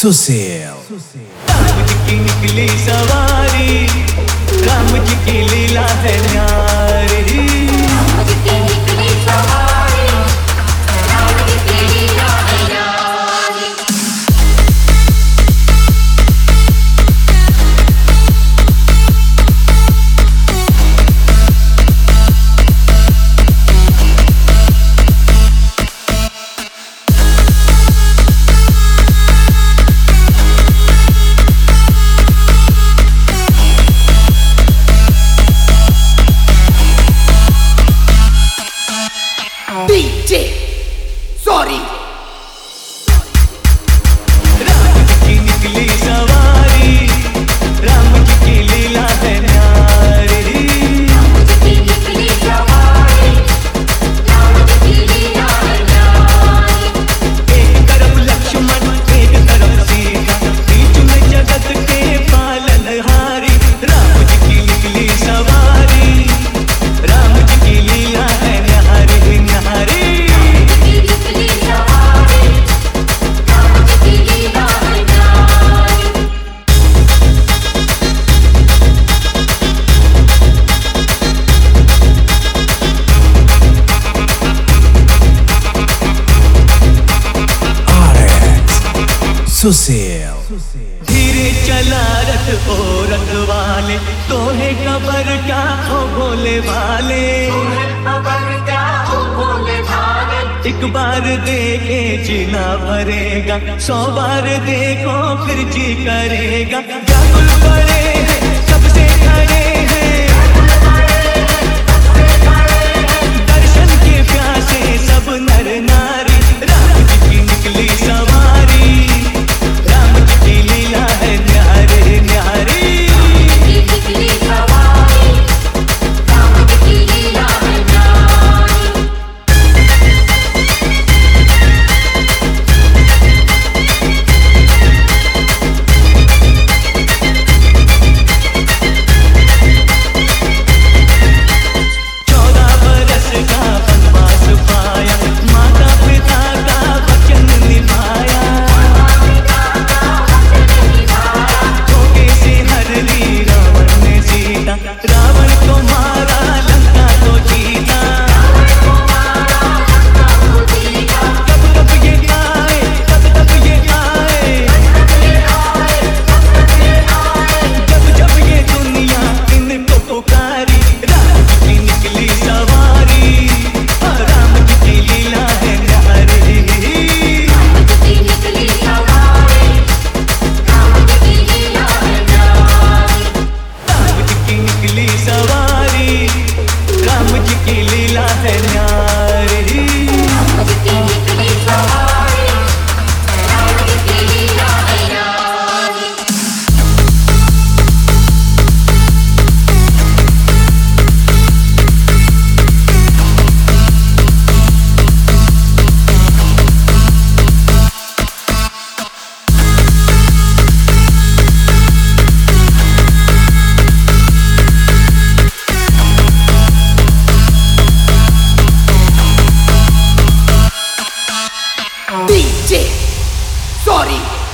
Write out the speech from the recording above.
सुशील। राम जी की निकली सवारी, राम जी की लीला है न्यारी। राम जी की निकली सवारी, राम जी की लीला है न्यारी। DJ Sorry। राम जी की निकली सवारी, राम जी की लीला है न्यारी। राम जी की निकली सवारी, राम जी की लीला है न्यारी। एक तरफ लक्ष्मण, एक तरफ सीता, बीच में जगत के पालनहारी। राम जी की निकली सवारी, राम जी की लीला है न्यारी न्यारी। राम जी की निकली सवारी, राम जी की लीला है न्यारी। सुशील। धीरे चला रथ ओ रथ वाले, तोहे खबर क्या हो भोले वाले। एक बार देखे जीना भरेगा, 100 बार देखो फिर जी करेगा। व्याकुल पड़े हैं सबसे खड़े हैं, दर्शन के प्यासे सब नर नारी। राम जी की निकली सवारी, राम जी की लीला है न्यारी न्यारी। राम जी की निकली सवारी, राम जी की लीला है न्यारी। चौदह बरस का वनवास पाया, माता पिता का वचन निभाया। धोखे से हर ली रावण ने सीता, रावण को मारा लंका को जीता। कब कब ये आए, कब कब ये आए, जब जब ये दुनिया इनको पुकारी। राम जी की निकली सवारी, राम जी की लीला है न्यारी। राम जी की निकली सवारी, राम जी की लीला है न्यारी। राम जी की निकली सवारी, राम जी की लीला है न्यारी। राम जी की निकली सवारी, राम जी की लीला है न्यारी। DJ Sorry।